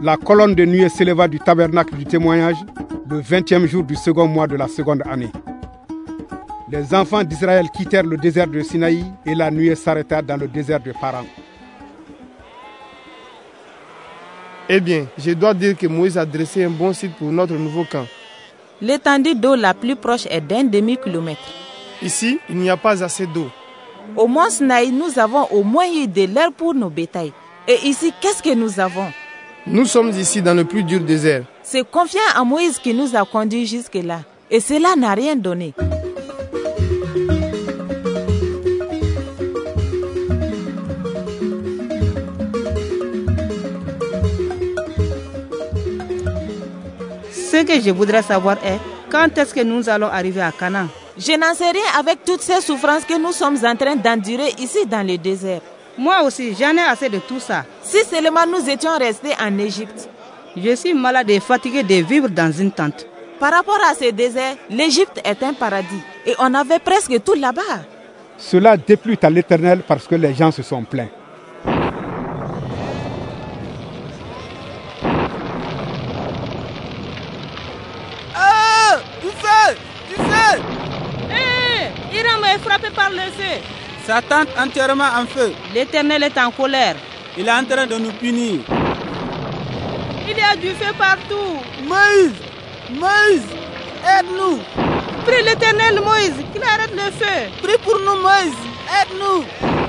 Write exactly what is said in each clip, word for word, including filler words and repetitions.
La colonne de nuée s'éleva du tabernacle du témoignage le vingtième jour du second mois de la seconde année. Les enfants d'Israël quittèrent le désert de Sinaï et la nuée s'arrêta dans le désert de Paran. Eh bien, je dois dire que Moïse a dressé un bon site pour notre nouveau camp. L'étendue d'eau la plus proche est d'un demi-kilomètre. Ici, il n'y a pas assez d'eau. Au mont Sinaï, nous avons au moins eu de l'air pour nos bétails. Et ici, qu'est-ce que nous avons? Nous sommes ici dans le plus dur désert. C'est confiant à Moïse qui nous a conduits jusque-là. Et cela n'a rien donné. Ce que je voudrais savoir est, quand est-ce que nous allons arriver à Canaan? Je n'en sais rien avec toutes ces souffrances que nous sommes en train d'endurer ici dans le désert. Moi aussi, j'en ai assez de tout ça. Si seulement nous étions restés en Égypte. Je suis malade et fatigué de vivre dans une tente. Par rapport à ce désert, l'Égypte est un paradis. Et on avait presque tout là-bas. Cela déplut à l'Éternel parce que les gens se sont plaints. Ah! Du feu! Du feu! Hé! Hiram est frappé par le feu. Sa tente entièrement en feu. L'Éternel est en colère. Il est en train de nous punir. Il y a du feu partout. Moïse! Moïse! Aide-nous! Prie l'Éternel, Moïse, qu'il arrête le feu. Prie pour nous, Moïse! Aide-nous!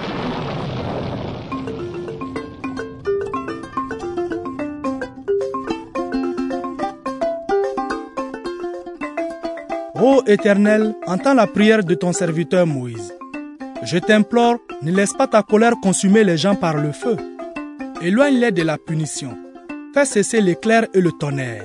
Ô Éternel, entends la prière de ton serviteur Moïse. Je t'implore, ne laisse pas ta colère consumer les gens par le feu. Éloigne-les de la punition. Fais cesser l'éclair et le tonnerre.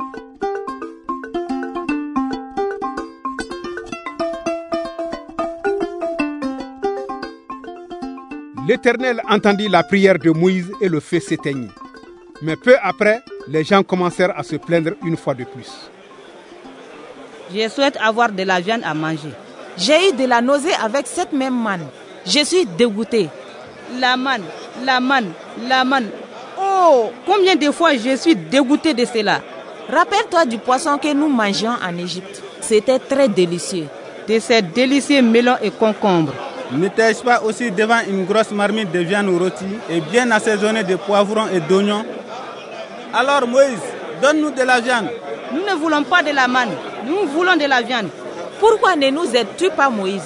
L'Éternel entendit la prière de Moïse et le feu s'éteignit. Mais peu après, les gens commencèrent à se plaindre une fois de plus. Je souhaite avoir de la viande à manger. J'ai eu de la nausée avec cette même manne. Je suis dégoûté. La manne, la manne, la manne. Oh, combien de fois je suis dégoûté de cela. Rappelle-toi du poisson que nous mangions en Égypte. C'était très délicieux. De ces délicieux melons et concombres. N'étais-je pas aussi devant une grosse marmite de viande rôtie et bien assaisonnée de poivrons et d'oignons? Alors Moïse, donne-nous de la viande. Nous ne voulons pas de la manne, nous voulons de la viande. Pourquoi ne nous aides-tu pas, Moïse?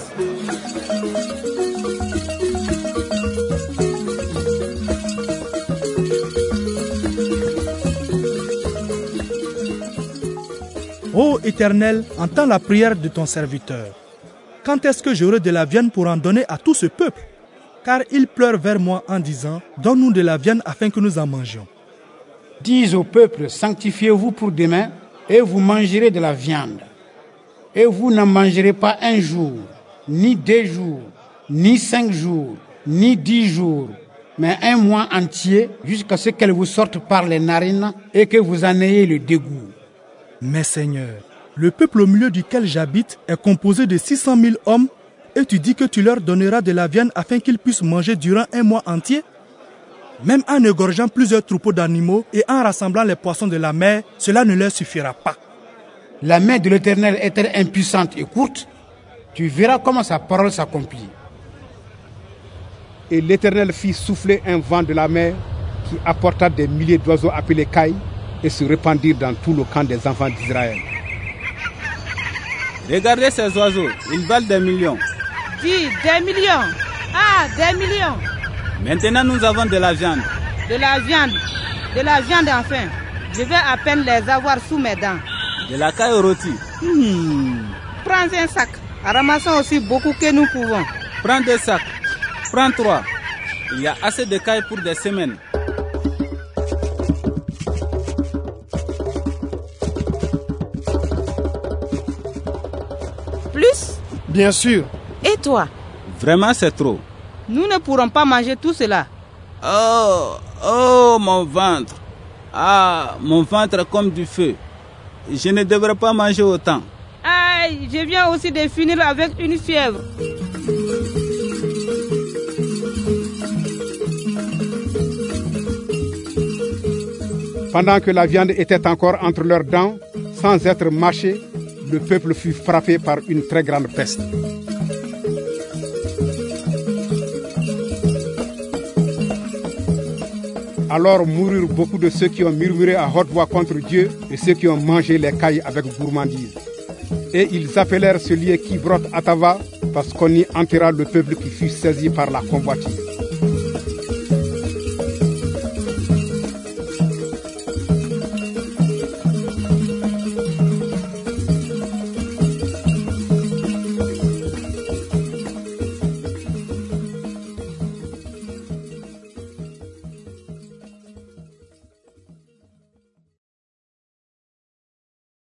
Ô Éternel, entends la prière de ton serviteur. Quand est-ce que j'aurai de la viande pour en donner à tout ce peuple? Car ils pleurent vers moi en disant, donne-nous de la viande afin que nous en mangions. Dis au peuple, sanctifiez-vous pour demain et vous mangerez de la viande. Et vous n'en mangerez pas un jour, ni deux jours, ni cinq jours, ni dix jours, mais un mois entier jusqu'à ce qu'elle vous sorte par les narines et que vous en ayez le dégoût. Mais Seigneur, le peuple au milieu duquel j'habite est composé de six cent mille hommes et tu dis que tu leur donneras de la viande afin qu'ils puissent manger durant un mois entier? Même en égorgeant plusieurs troupeaux d'animaux et en rassemblant les poissons de la mer, cela ne leur suffira pas. La main de l'Éternel est-elle impuissante et courte? Tu verras comment sa parole s'accomplit. Et l'Éternel fit souffler un vent de la mer qui apporta des milliers d'oiseaux appelés cailles et se répandirent dans tout le camp des enfants d'Israël. Regardez ces oiseaux, ils valent des millions. Dis, des millions. Ah, des millions. Maintenant nous avons de la viande. De la viande, de la viande enfin. Je vais à peine les avoir sous mes dents. De la caille rôtie. Hmm. Prends un sac. Ramassons aussi beaucoup que nous pouvons. Prends deux sacs. Prends trois. Il y a assez de cailles pour des semaines. Plus? Bien sûr. Et toi? Vraiment, c'est trop. Nous ne pourrons pas manger tout cela. Oh, oh, mon ventre. Ah, mon ventre comme du feu. Je ne devrais pas manger autant. Aïe, je viens aussi de finir avec une fièvre. Pendant que la viande était encore entre leurs dents, sans être mâchée, le peuple fut frappé par une très grande peste. Alors moururent beaucoup de ceux qui ont murmuré à haute voix contre Dieu et ceux qui ont mangé les cailles avec gourmandise. Et ils appelèrent ce lieu Kibroth Hatava parce qu'on y enterra le peuple qui fut saisi par la convoitise.